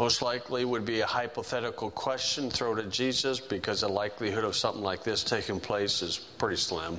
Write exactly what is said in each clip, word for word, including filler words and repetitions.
Most likely would be a hypothetical question thrown at Jesus, because the likelihood of something like this taking place is pretty slim.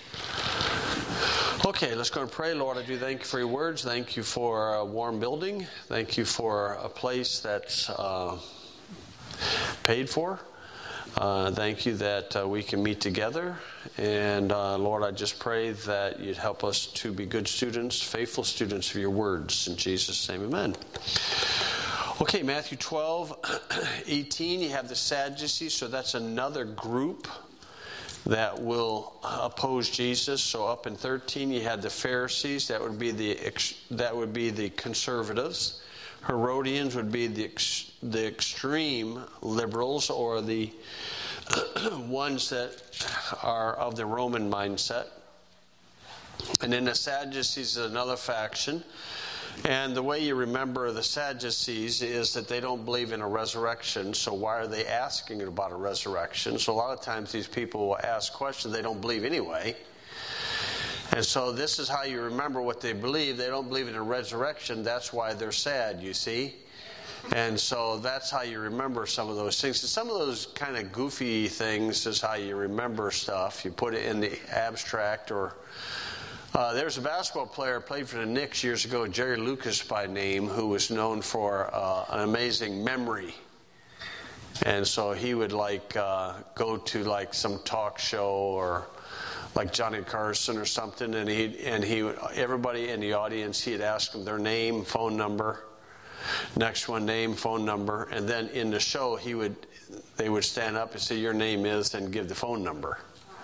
Okay, let's go and pray. Lord, I do thank you for your words. Thank you for a warm building. Thank you for a place that's uh, paid for. Uh, thank you that uh, we can meet together. And uh, Lord, I just pray that you'd help us to be good students, faithful students of your words. In Jesus' name, amen. Okay, Matthew twelve, eighteen, you have the Sadducees, so that's another group that will oppose Jesus. So up in thirteen, you had the Pharisees, that would be the that would be the conservatives. Herodians would be the the extreme liberals, or the ones that are of the Roman mindset. And then the Sadducees is another faction. And the way you remember the Sadducees is that they don't believe in a resurrection, so why are they asking about a resurrection? So a lot of times these people will ask questions they don't believe anyway. And so this is how you remember what they believe. They don't believe in a resurrection. That's why they're sad, you see. And so that's how you remember some of those things. And some of those kind of goofy things is how you remember stuff. You put it in the abstract. Or uh, there's a basketball player who played for the Knicks years ago, Jerry Lucas by name, who was known for uh, an amazing memory. And so he would like uh, go to like some talk show or like Johnny Carson or something, and he and he would, everybody in the audience, he'd ask them their name, phone number. Next one, name, phone number, and then in the show, he would they would stand up and say, "Your name is," and give the phone number.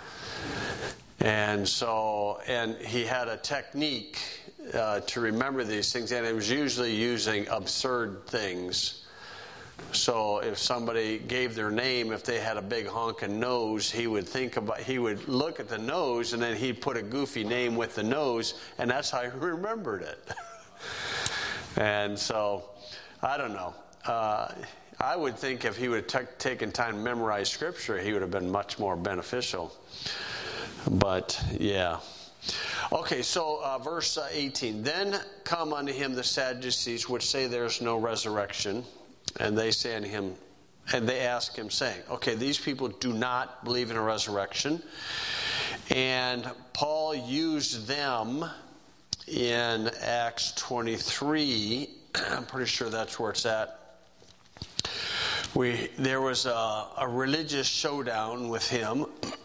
And so, and he had a technique uh, to remember these things, and it was usually using absurd things. So if somebody gave their name, if they had a big honking nose, he would think about, he would look at the nose, and then he'd put a goofy name with the nose, and that's how he remembered it. And so, I don't know. Uh, I would think if he would have t- taken time to memorize Scripture, he would have been much more beneficial. But, yeah. Okay, so uh, verse uh, eighteen. Then come unto him the Sadducees, which say there's no resurrection. And they say unto him, and they ask him, saying, okay, these people do not believe in a resurrection. And Paul used them in Acts twenty-three. I'm pretty sure that's where it's at. We there was a, a religious showdown with him,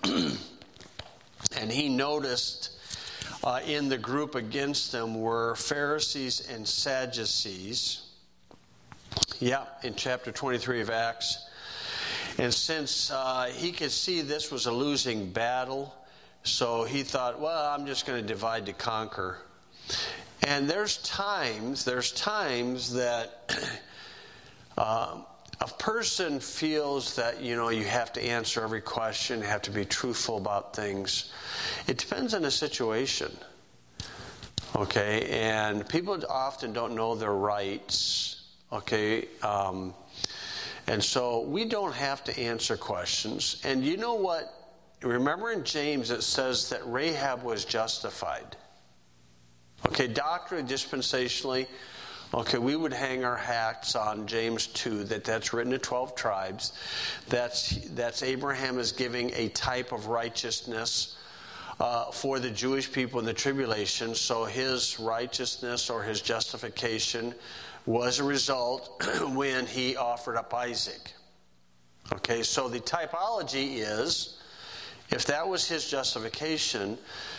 and he noticed uh, in the group against them were Pharisees and Sadducees. Yeah, in chapter twenty-three of Acts. And since uh, he could see this was a losing battle, so he thought, well, I'm just going to divide to conquer. And there's times, there's times that uh, a person feels that, you know, you have to answer every question, you have to be truthful about things. It depends on the situation. Okay, and people often don't know their rights. Okay, um, and so we don't have to answer questions. And you know what? Remember in James it says that Rahab was justified. Okay, doctrinally, dispensationally, okay, we would hang our hats on James two, that that's written to twelve tribes. That's, that's Abraham is giving a type of righteousness uh, for the Jewish people in the tribulation. So his righteousness or his justification was a result when he offered up Isaac. Okay, so the typology is, if that was his justification,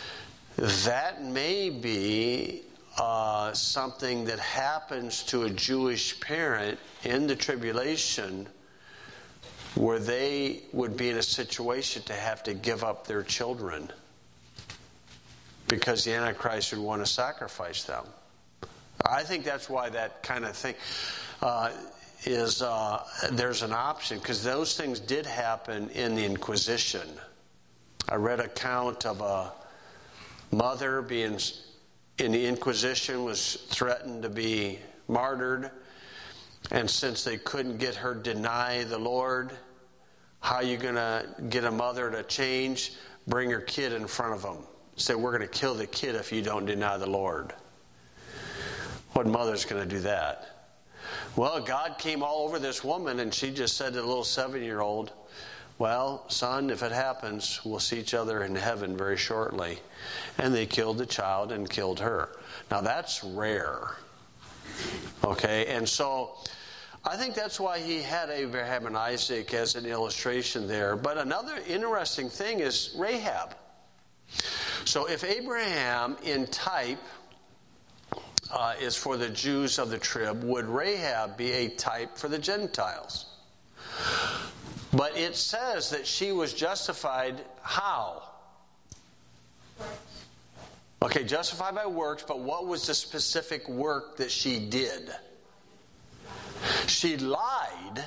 that may be uh, something that happens to a Jewish parent in the tribulation, where they would be in a situation to have to give up their children because the Antichrist would want to sacrifice them. I think that's why that kind of thing uh, is, uh, there's an option, because those things did happen in the Inquisition. I read an account of a mother being in the Inquisition, was threatened to be martyred, and since they couldn't get her to deny the Lord, how are you going to get a mother to change? Bring her kid in front of them. Say, we're going to kill the kid if you don't deny the Lord. What mother's going to do that? Well, God came all over this woman, and she just said to the little seven-year-old, well, son, if it happens, we'll see each other in heaven very shortly. And they killed the child and killed her. Now, that's rare. Okay, and so I think that's why he had Abraham and Isaac as an illustration there. But another interesting thing is Rahab. So if Abraham in type uh, is for the Jews of the trib, would Rahab be a type for the Gentiles? But it says that she was justified how? Okay, justified by works, but what was the specific work that she did? She lied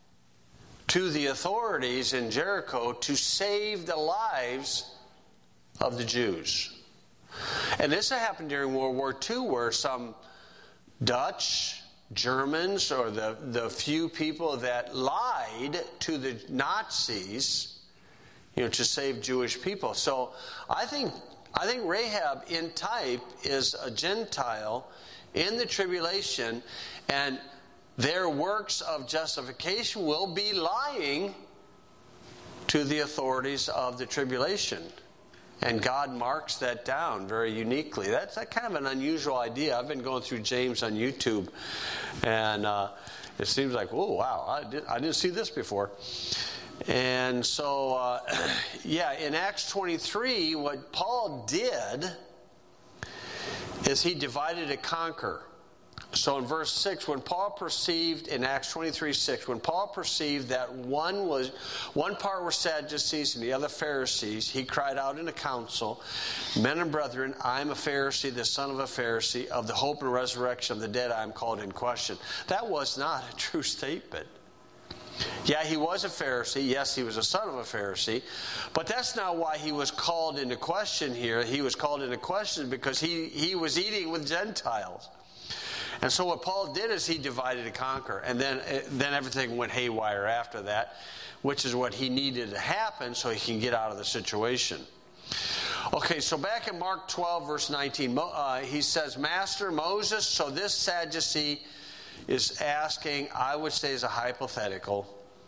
to the authorities in Jericho to save the lives of the Jews. And this happened during World War Two, where some Dutch, Germans, or the, the few people that lied to the Nazis, you know, to save Jewish people. So I think I think Rahab in type is a Gentile in the tribulation, and their works of justification will be lying to the authorities of the tribulation. And God marks that down very uniquely. That's a kind of an unusual idea. I've been going through James on YouTube, and uh, it seems like, oh, wow, I, did, I didn't see this before. And so, uh, yeah, in Acts twenty-three, what Paul did is he divided to conquer. So in verse six, when Paul perceived, in Acts twenty-three six, when Paul perceived that one was one part were Sadducees and the other Pharisees, he cried out in the council, men and brethren, I am a Pharisee, the son of a Pharisee, of the hope and resurrection of the dead I am called in question. That was not a true statement. Yeah, he was a Pharisee. Yes, he was a son of a Pharisee. But that's not why he was called into question here. He was called into question because he, he was eating with Gentiles. And so what Paul did is he divided to conquer. And then, then everything went haywire after that, which is what he needed to happen so he can get out of the situation. Okay, so back in Mark twelve, verse nineteen, uh, he says, Master Moses, so this Sadducee is asking, I would say is a hypothetical.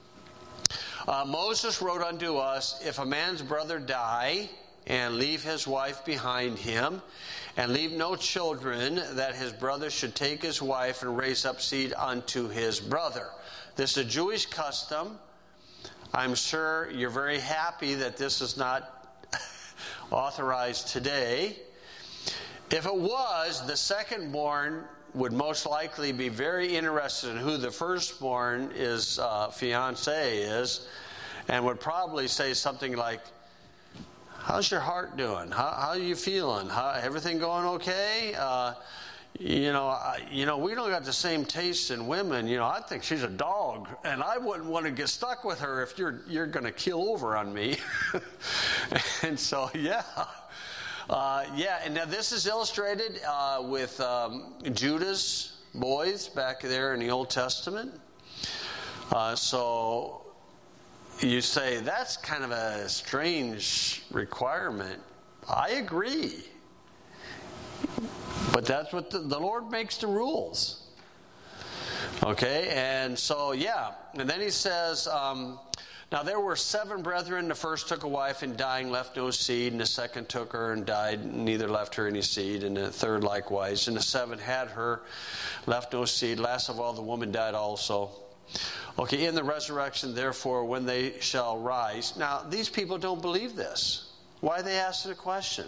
Uh, Moses wrote unto us, if a man's brother die and leave his wife behind him, and leave no children, that his brother should take his wife and raise up seed unto his brother. This is a Jewish custom. I'm sure you're very happy that this is not authorized today. If it was, the second-born would most likely be very interested in who the firstborn is, uh, fiance is, and would probably say something like, how's your heart doing? How, how are you feeling? How, everything going okay? Uh, you know, I, you know, we don't got the same taste in women. You know, I think she's a dog, and I wouldn't want to get stuck with her if you're you're going to keel over on me. And so, yeah. Uh, yeah, and now this is illustrated uh, with um, Judah's boys back there in the Old Testament. Uh, so you say, that's kind of a strange requirement. I agree. But that's what the, the Lord makes the rules. Okay, and so, yeah. And then he says... Um, Now there were seven brethren. The first took a wife, and dying left no seed. And the second took her and died, and neither left her any seed. And the third likewise. And the seven had her, left no seed. Last of all, the woman died also. Okay, in the resurrection, therefore, when they shall rise. Now, these people don't believe this. Why are they asking the question?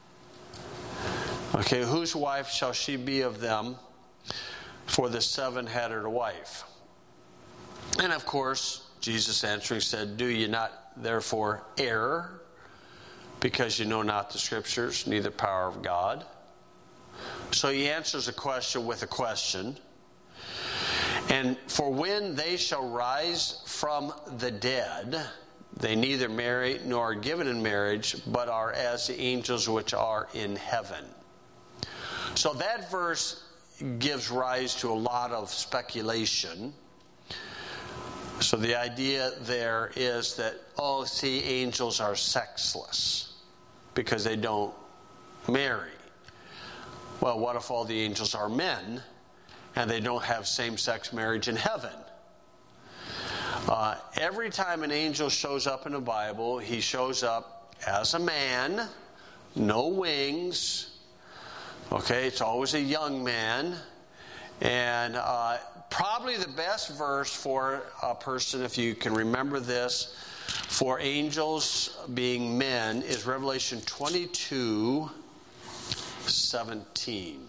Okay, whose wife shall she be of them? For the seven had her a wife. And of course, Jesus answering said, do you not therefore err, because you know not the Scriptures, neither power of God? So he answers a question with a question. And for when they shall rise from the dead, they neither marry nor are given in marriage, but are as the angels which are in heaven. So that verse gives rise to a lot of speculation. So the idea there is that, oh, see, angels are sexless because they don't marry. Well, what if all the angels are men and they don't have same-sex marriage in heaven. Uh, every time an angel shows up in the Bible, he shows up as a man, no wings. Okay, it's always a young man. And uh, probably the best verse for a person, if you can remember this, for angels being men is Revelation twenty-two seventeen.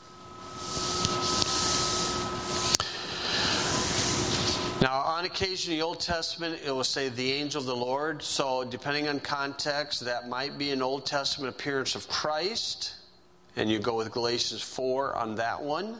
Now, on occasion in the Old Testament, it will say the angel of the Lord. So, depending on context, that might be an Old Testament appearance of Christ. And you go with Galatians four on that one.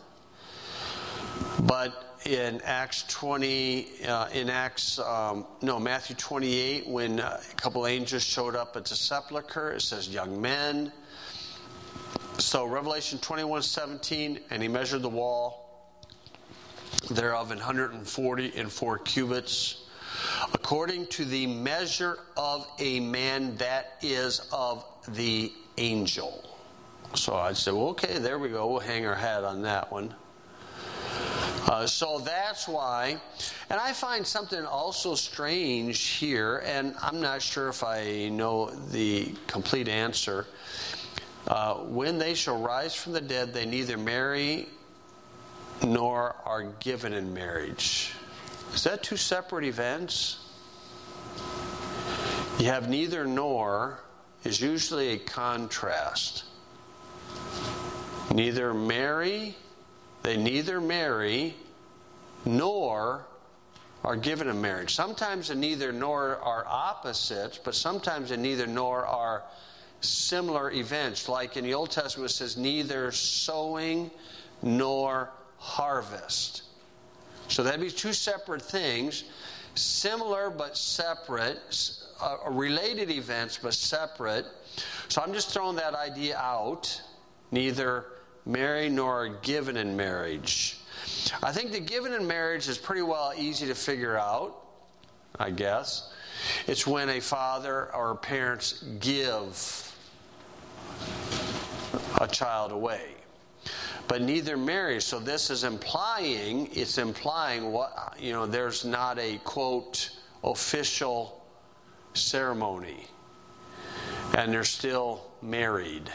But in Acts twenty, uh, in Acts, um, no, Matthew twenty-eight, when a couple angels showed up at the sepulchre, it says young men. So, Revelation twenty-one seventeen, and he measured the wall thereof in one hundred forty and four cubits, according to the measure of a man, that is of the angel. So I'd say, well, okay, there we go. We'll hang our hat on that one. Uh, so that's why, and I find something also strange here, and I'm not sure if I know the complete answer. Uh, when they shall rise from the dead, they neither marry nor are given in marriage. Is that two separate events? You have neither nor is usually a contrast. Neither marry, they neither marry nor are given in marriage. Sometimes the neither nor are opposites, but sometimes the neither nor are similar events. Like in the Old Testament it says neither sowing nor harvest. So that'd be two separate things, similar but separate, uh, related events but separate. So I'm just throwing that idea out. Neither marry nor are given in marriage. I think the given in marriage is pretty well easy to figure out, I guess. It's when a father or parents give a child away. But neither marry. So this is implying, it's implying what, you know, there's not a, quote, official ceremony. And they're still married.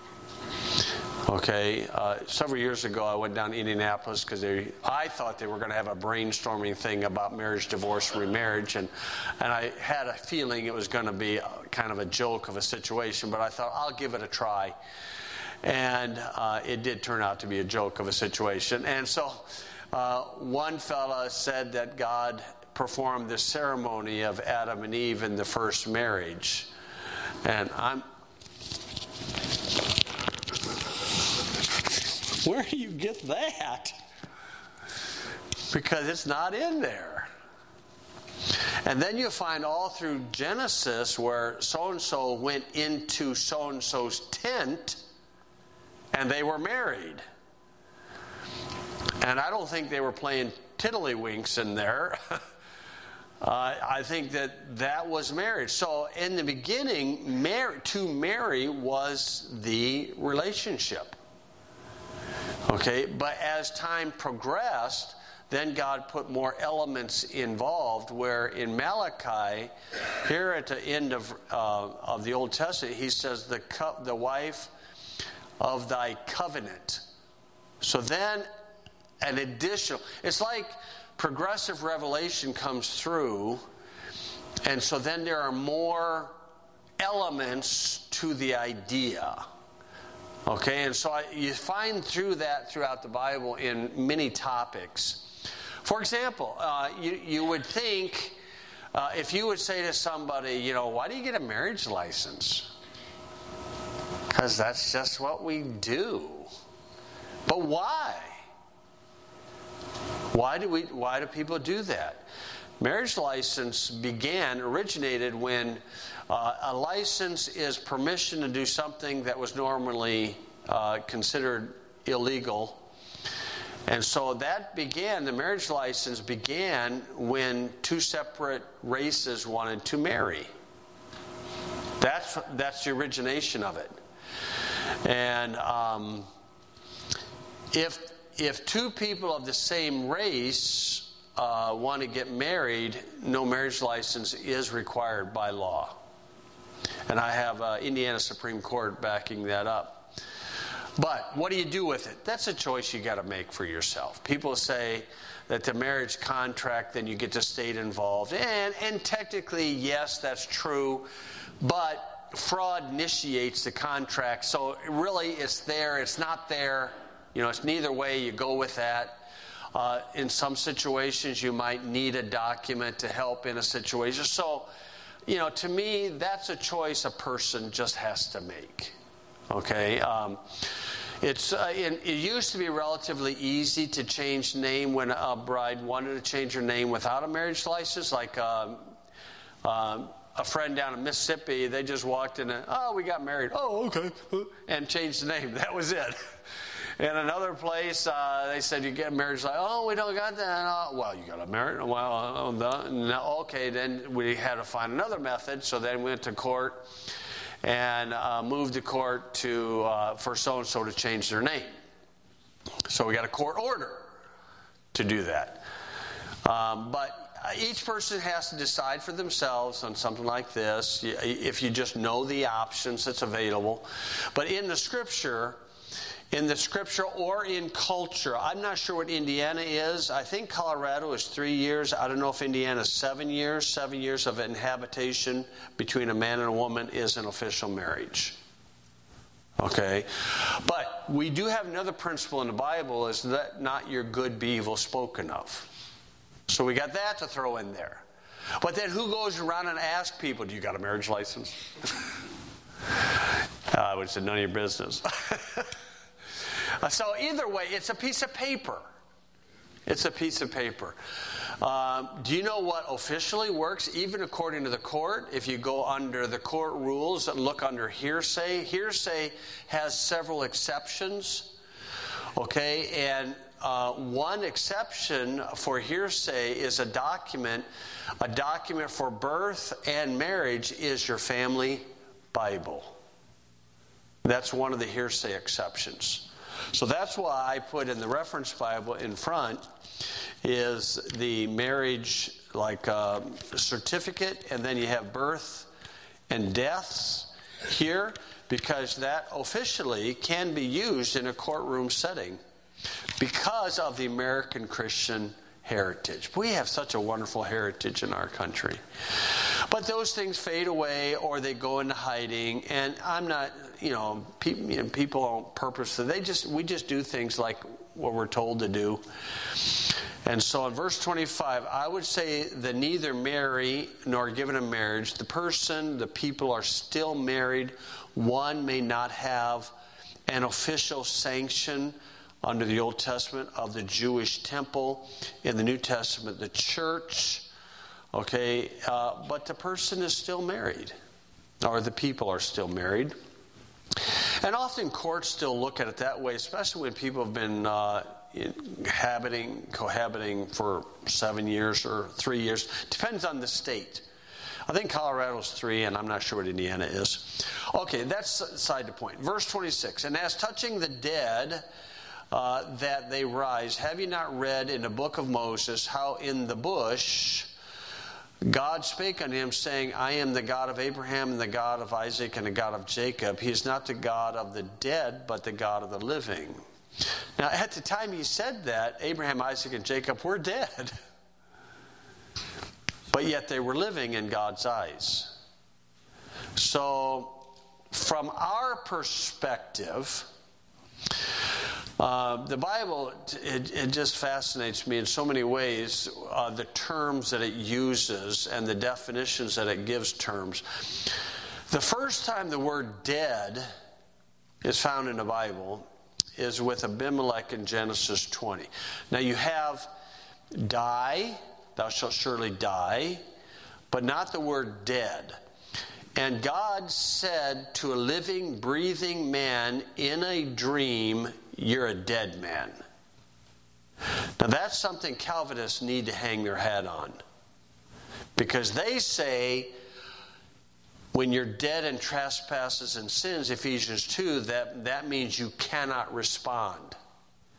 Okay, uh, several years ago I went down to Indianapolis because I thought they were going to have a brainstorming thing about marriage, divorce, remarriage, and and I had a feeling it was going to be a, kind of a joke of a situation, but I thought I'll give it a try. And uh, it did turn out to be a joke of a situation. And so uh, one fella said that God performed the ceremony of Adam and Eve in the first marriage. And I'm... Where do you get that? Because it's not in there. And then you find all through Genesis where so-and-so went into so-and-so's tent and they were married. And I don't think they were playing tiddlywinks in there. uh, I think that that was marriage. So in the beginning, mar- to marry was the relationship. Okay, but as time progressed, then God put more elements involved, where in Malachi, here at the end of uh, of the Old Testament, he says, the co- the wife of thy covenant. So then an additional, it's like progressive revelation comes through, and so then there are more elements to the idea. Okay, and so I, you find through that throughout the Bible in many topics. For example, uh, you, you would think, uh, if you would say to somebody, you know, why do you get a marriage license? Because that's just what we do. But why? Why do we? Why do people do that? Marriage license began, originated when uh, a license is permission to do something that was normally uh, considered illegal. And so that began, the marriage license began when two separate races wanted to marry. That's, that's the origination of it. And um, if if two people of the same race uh, want to get married, no marriage license is required by law. And I have uh, Indiana Supreme Court backing that up. But what do you do with it? That's a choice you got to make for yourself. People say that the marriage contract, then you get the state involved. And, and technically, yes, that's true. But fraud initiates the contract. So really, it's there, it's not there. You know, it's neither way. You go with that. Uh, in some situations, you might need a document to help in a situation. So, you know, to me, that's a choice a person just has to make. Okay? Um, it's uh, it, it used to be relatively easy to change name when a bride wanted to change her name without a marriage license. Like um, um, a friend down in Mississippi, they just walked in and, oh, we got married. Oh, okay. And changed the name. That was it. In another place, uh, they said you get married. Like, oh, we don't got that. Uh, well, you got to marry. Well, uh, no, okay. Then we had to find another method. So then we went to court and uh, moved to court to uh, for so and so to change their name. So we got a court order to do that. Um, but each person has to decide for themselves on something like this. If you just know the options that's available, but in the Scripture. In the Scripture or in culture. I'm not sure what Indiana is. I think Colorado is three years. I don't know if Indiana is seven years. Seven years of inhabitation between a man and a woman is an official marriage. Okay? But we do have another principle in the Bible, is that not your good be evil spoken of. So we got that to throw in there. But then who goes around and asks people, do you got a marriage license? I would say none of your business. So either way, it's a piece of paper. It's a piece of paper. Um, do you know what officially works, even according to the court? If you go under the court rules and look under hearsay, hearsay has several exceptions. Okay, and uh, one exception for hearsay is a document. A document for birth and marriage is your family Bible. That's one of the hearsay exceptions. So that's why I put in the reference Bible in front is the marriage like uh, certificate, and then you have birth and deaths here, because that officially can be used in a courtroom setting because of the American Christian heritage. We have such a wonderful heritage in our country. But those things fade away or they go into hiding, and I'm not, you know, pe- you know people on purpose. They just we just do things like what we're told to do. And so in verse twenty-five, I would say that neither marry nor given in marriage, the person, the people are still married. One may not have an official sanction under the Old Testament of the Jewish temple, in the New Testament, the church. Okay, uh, but the person is still married, or the people are still married. And often courts still look at it that way, especially when people have been uh, inhabiting, cohabiting for seven years or three years. Depends on the state. I think Colorado's three, and I'm not sure what Indiana is. Okay, that's aside the point. Verse twenty-six, and as touching the dead, uh, that they rise, have you not read in the book of Moses how in the bush God spake unto him, saying, I am the God of Abraham and the God of Isaac and the God of Jacob. He is not the God of the dead, but the God of the living. Now, at the time he said that, Abraham, Isaac, and Jacob were dead. But yet they were living in God's eyes. So, from our perspective, Uh, the Bible, it, it just fascinates me in so many ways, uh, the terms that it uses and the definitions that it gives terms. The first time the word dead is found in the Bible is with Abimelech in Genesis twenty. Now you have die, thou shalt surely die, but not the word dead. And God said to a living, breathing man in a dream, you're a dead man. Now that's something Calvinists need to hang their hat on. Because they say when you're dead in trespasses and sins, Ephesians two, that, that means you cannot respond.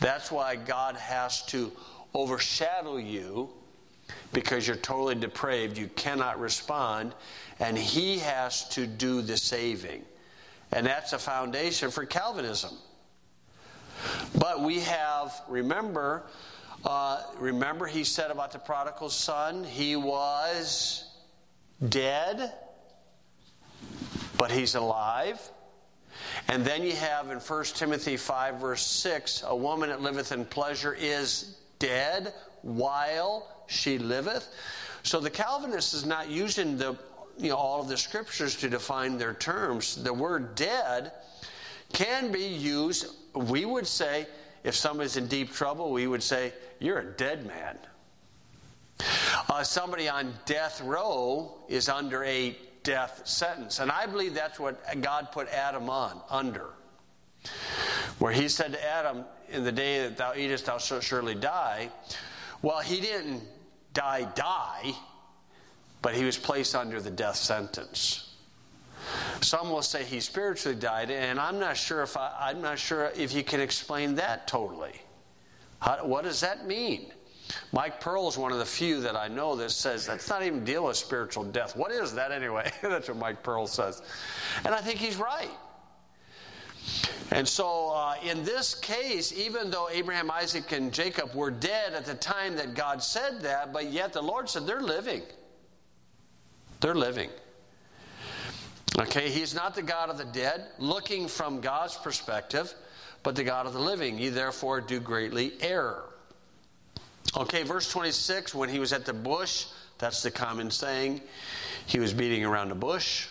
That's why God has to overshadow you, because you're totally depraved. You cannot respond, and He has to do the saving. And that's a foundation for Calvinism. But we have, remember, uh, remember he said about the prodigal son, he was dead, but he's alive. And then you have in First Timothy five verse six, a woman that liveth in pleasure is dead while she liveth. So the Calvinist is not using the you know all of the scriptures to define their terms. The word dead can be used, we would say, if somebody's in deep trouble, we would say, you're a dead man. Uh, somebody on death row is under a death sentence. And I believe that's what God put Adam on, under. Where He said to Adam, in the day that thou eatest, thou shalt surely die. Well, he didn't die, die, but he was placed under the death sentence. Some will say he spiritually died, and I'm not sure if I, I'm not sure if you can explain that totally. How, what does that mean? Mike Pearl is one of the few that I know that says that's not even deal with spiritual death. What is that anyway? That's what Mike Pearl says, and I think he's right. And so, uh, in this case, even though Abraham, Isaac, and Jacob were dead at the time that God said that, but yet the Lord said they're living. They're living. Okay, He's not the God of the dead, looking from God's perspective, but the God of the living. Ye therefore do greatly err. Okay, verse twenty-six, when he was at the bush, that's the common saying, he was beating around the bush.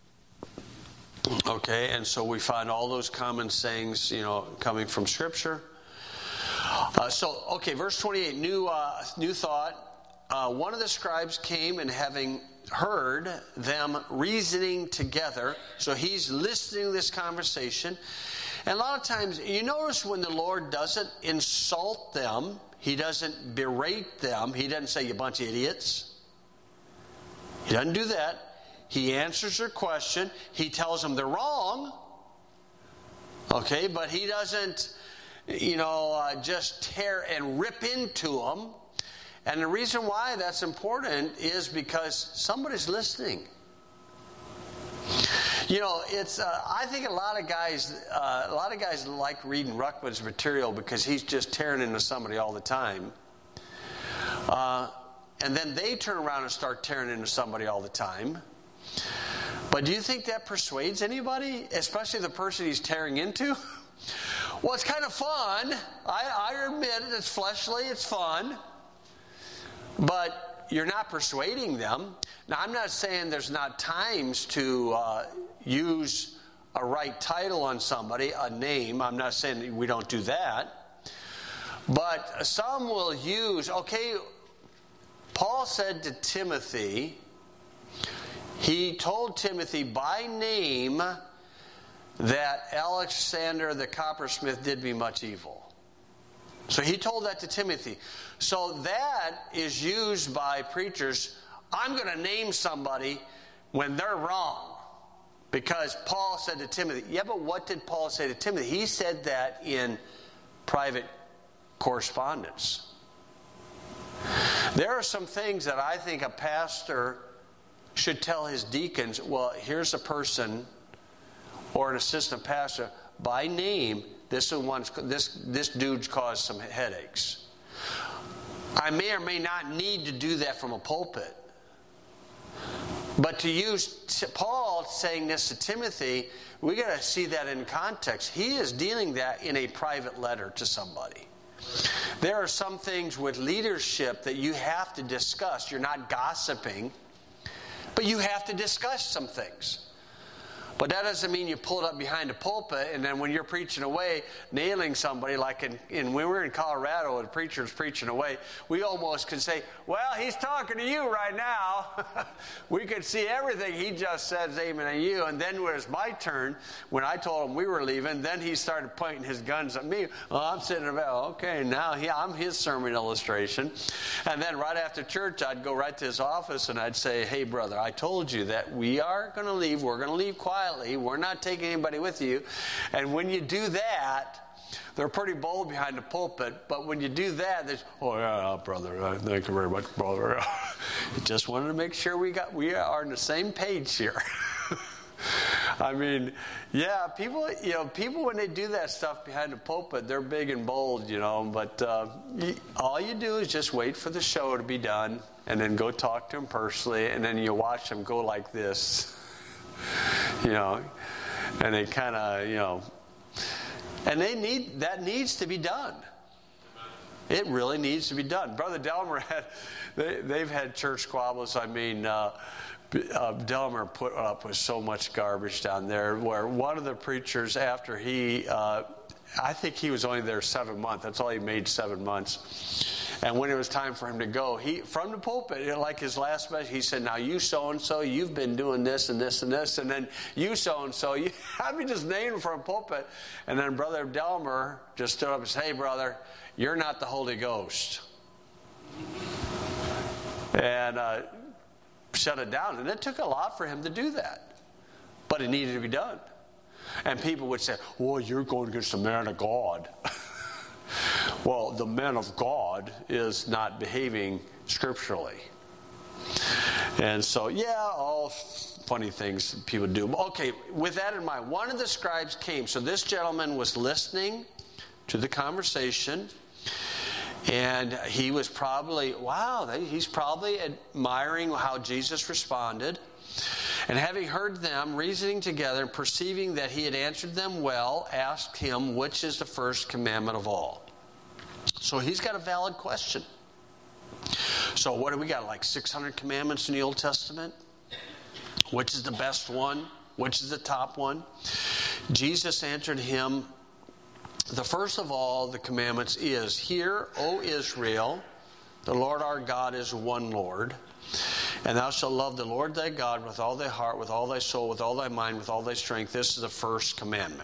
Okay, and so we find all those common sayings, you know, coming from Scripture. Uh, so, okay, verse twenty-eight, new, uh, new thought. Uh, one of the scribes came, and having heard them reasoning together, so he's listening to this conversation. And a lot of times, you notice when the Lord doesn't insult them, He doesn't berate them, He doesn't say, you bunch of idiots. He doesn't do that. He answers their question. He tells them they're wrong. Okay, but He doesn't, you know, uh, just tear and rip into them. And the reason why that's important is because somebody's listening. You know, it's. Uh, I think a lot of guys, uh, a lot of guys like reading Ruckman's material because he's just tearing into somebody all the time. Uh, and then they turn around and start tearing into somebody all the time. But do you think that persuades anybody, especially the person he's tearing into? Well, it's kind of fun. I, I admit it. It's fleshly. It's fun. But you're not persuading them. Now, I'm not saying there's not times to uh, use a right title on somebody, a name. I'm not saying we don't do that. But some will use, okay, Paul said to Timothy, he told Timothy by name that Alexander the coppersmith did me much evil. So he told that to Timothy. So that is used by preachers. I'm going to name somebody when they're wrong. Because Paul said to Timothy, yeah, but what did Paul say to Timothy? He said that in private correspondence. There are some things that I think a pastor should tell his deacons, well, here's a person or an assistant pastor by name. This one, this this dude's caused some headaches. I may or may not need to do that from a pulpit. But to use Paul saying this to Timothy, we got to see that in context. He is dealing that in a private letter to somebody. There are some things with leadership that you have to discuss. You're not gossiping, but you have to discuss some things. But that doesn't mean you pull it up behind a pulpit and then when you're preaching away, nailing somebody like in, in when we were in Colorado and the preacher was preaching away, we almost could say, well, he's talking to you right now. We could see everything he just says aiming at you. And then when it was my turn, when I told him we were leaving, then he started pointing his guns at me. Well, I'm sitting there, okay, now he, I'm his sermon illustration. And then right after church, I'd go right to his office and I'd say, hey, brother, I told you that we are going to leave. We're going to leave quietly. We're not taking anybody with you. And when you do that, they're pretty bold behind the pulpit, but when you do that, they oh yeah, brother, thank you very much, brother. Just wanted to make sure we got we are on the same page here. I mean, yeah, people, you know, people when they do that stuff behind the pulpit, they're big and bold, you know, but uh, you, all you do is just wait for the show to be done and then go talk to them personally, and then you watch them go like this, you know, and they kind of, you know, and they need, that needs to be done. It really needs to be done. Brother Delmer had, they, they've had church squabbles, I mean, uh, Uh, Delmer put up with so much garbage down there, where one of the preachers, after he, uh, I think he was only there seven months. That's all he made, seven months. And when it was time for him to go, he from the pulpit, you know, like his last message, he said, "Now you so and so, you've been doing this and this and this, and then you so and so." You, I mean, just named him from a pulpit. And then Brother Delmer just stood up and said, "Hey, brother, you're not the Holy Ghost." And uh, shut it down. And it took a lot for him to do that. But it needed to be done. And people would say, "Well, you're going against the man of God." Well, the man of God is not behaving scripturally. And so, yeah, all funny things people do. Okay, with that in mind, one of the scribes came. So this gentleman was listening to the conversation. And he was probably, wow, he's probably admiring how Jesus responded. And having heard them reasoning together and perceiving that he had answered them well, asked him, which is the first commandment of all? So he's got a valid question. So what do we got, like six hundred commandments in the Old Testament? Which is the best one? Which is the top one? Jesus answered him, the first of all the commandments is, "Hear, O Israel, the Lord our God is one Lord. And thou shalt love the Lord thy God with all thy heart, with all thy soul, with all thy mind, with all thy strength." This is the first commandment.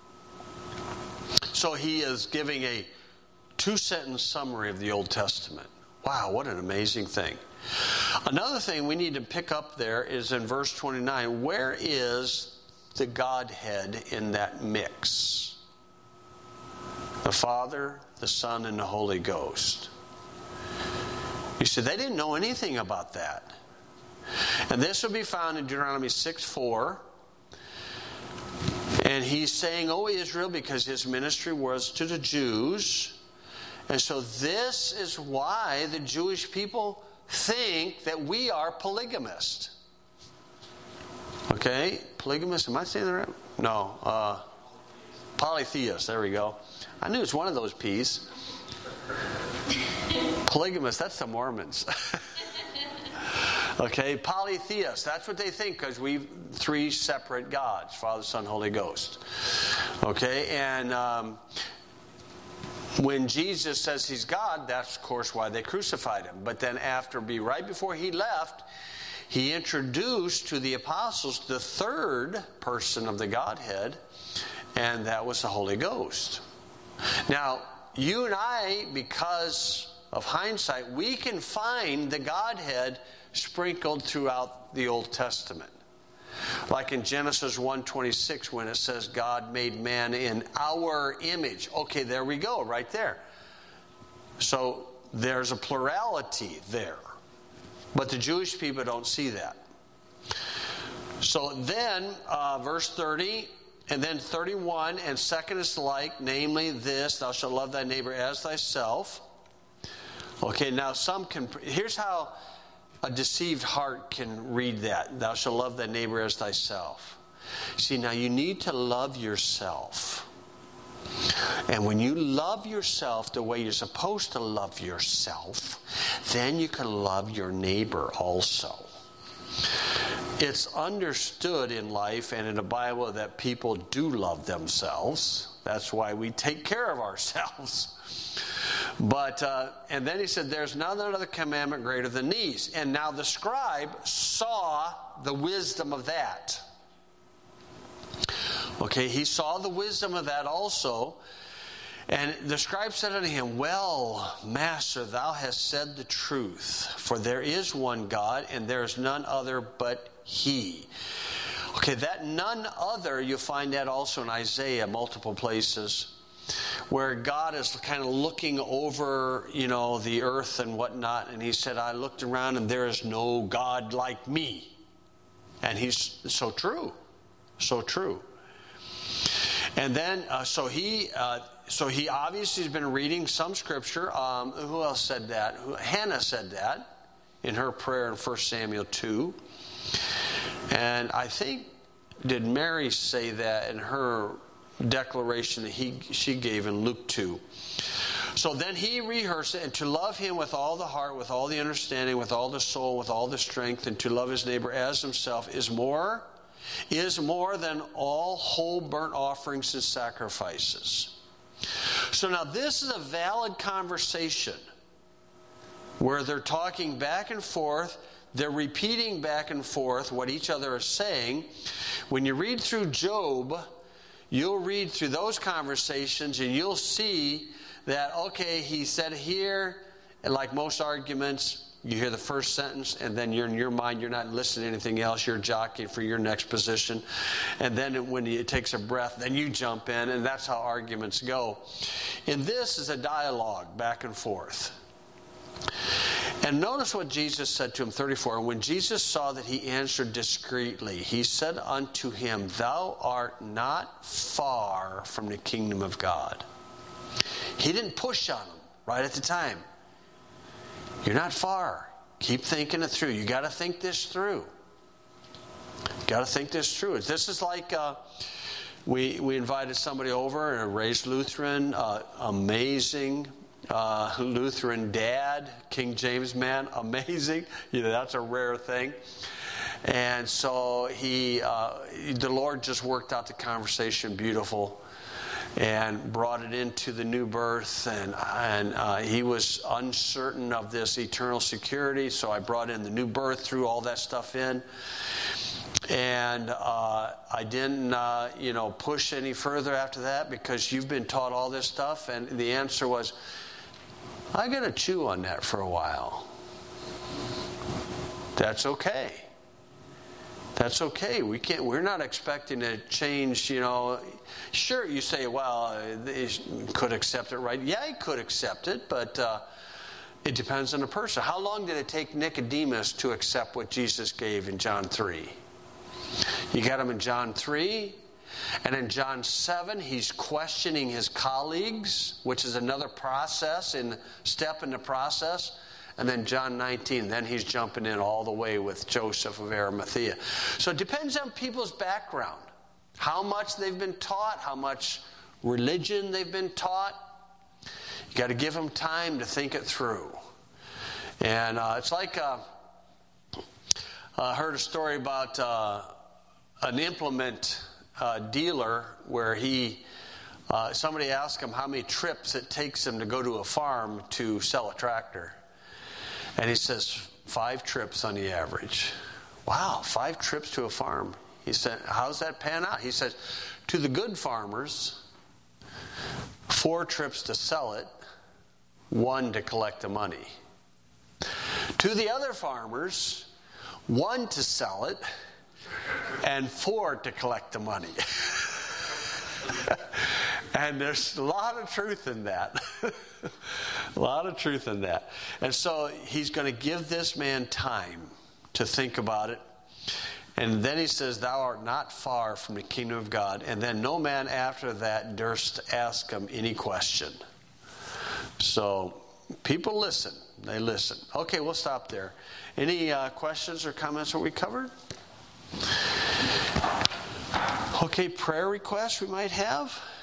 So he is giving a two-sentence summary of the Old Testament. Wow, what an amazing thing. Another thing we need to pick up there is in verse twenty-nine. Where is the Godhead in that mix? The Father, the Son, and the Holy Ghost. You see, they didn't know anything about that. And this will be found in Deuteronomy six four. And he's saying, "O Israel," because his ministry was to the Jews. And so this is why the Jewish people think that we are polygamist. Okay? Polygamist, am I saying that right? No. Uh, polytheist, there we go. I knew it was one of those P's. Polygamous, that's the Mormons. Okay, polytheist, that's what they think, because we've three separate gods, Father, Son, Holy Ghost. Okay, and um, when Jesus says he's God, that's of course why they crucified him. But then after, be right before he left, he introduced to the apostles the third person of the Godhead, and that was the Holy Ghost. Now, you and I, because of hindsight, we can find the Godhead sprinkled throughout the Old Testament. Like in Genesis one twenty-six, when it says God made man in our image. Okay, there we go, right there. So there's a plurality there. But the Jewish people don't see that. So then, uh, verse thirty, and then thirty-one, and second is like, namely this, thou shalt love thy neighbor as thyself. Okay, now some can, here's how a deceived heart can read that. Thou shalt love thy neighbor as thyself. See, now you need to love yourself. And when you love yourself the way you're supposed to love yourself, then you can love your neighbor also. It's understood in life and in the Bible that people do love themselves. That's why we take care of ourselves. But, uh, and then he said, there's none other commandment greater than these. And now the scribe saw the wisdom of that. Okay, he saw the wisdom of that also. And the scribe said unto him, well, Master, thou hast said the truth. For there is one God, and there is none other but He. Okay, that none other, you'll find that also in Isaiah, multiple places, where God is kind of looking over, you know, the earth and whatnot. And he said, I looked around and there is no God like me. And he's so true. So true. And then, uh, so he, uh, so he obviously has been reading some scripture. Um, who else said that? Hannah said that in her prayer in First Samuel two. And I think, did Mary say that in her declaration that he she gave in Luke two? So then he rehearsed it, and to love him with all the heart, with all the understanding, with all the soul, with all the strength, and to love his neighbor as himself is more, is more than all whole burnt offerings and sacrifices. So now this is a valid conversation where they're talking back and forth. They're repeating back and forth what each other is saying. When you read through Job, you'll read through those conversations and you'll see that, okay, he said here, and like most arguments, you hear the first sentence and then you're in your mind, you're not listening to anything else. You're jockeying for your next position. And then when it takes a breath, then you jump in, and that's how arguments go. And this is a dialogue back and forth. And notice what Jesus said to him, thirty-four. And when Jesus saw that he answered discreetly, he said unto him, Thou art not far from the kingdom of God. He didn't push on him right at the time. You're not far. Keep thinking it through. You got to think this through. You got to think this through. This is like uh, we we invited somebody over, a raised Lutheran, uh, amazing. Uh, Lutheran dad, King James man, amazing. You know, that's a rare thing. And so he, uh, the Lord just worked out the conversation beautiful and brought it into the new birth. And, and uh, he was uncertain of this eternal security, so I brought in the new birth, threw all that stuff in. And uh, I didn't, uh, you know, push any further after that because you've been taught all this stuff. And the answer was, I got to chew on that for a while. That's okay. That's okay. We can't. We're not expecting to change. You know, sure. You say, well, they could accept it, right? Yeah, he could accept it, but uh, it depends on the person. How long did it take Nicodemus to accept what Jesus gave in John three? You got him in John three. And in John seven, he's questioning his colleagues, which is another process, in step in the process. And then John nineteen, then he's jumping in all the way with Joseph of Arimathea. So it depends on people's background, how much they've been taught, how much religion they've been taught. You got to give them time to think it through. And uh, it's like uh, I heard a story about uh, an implement Uh, dealer where he uh, somebody asked him how many trips it takes him to go to a farm to sell a tractor, and he says five trips on the average. Wow, five trips to a farm. He said, how's that pan out? He says, to the good farmers, four trips to sell it, one to collect the money. To the other farmers, one to sell it and four to collect the money. And there's a lot of truth in that. A lot of truth in that. And so he's going to give this man time to think about it. And then he says, Thou art not far from the kingdom of God. And then no man after that durst ask him any question. So people listen. They listen. Okay, we'll stop there. Any uh, questions or comments that we covered? Okay, prayer requests we might have.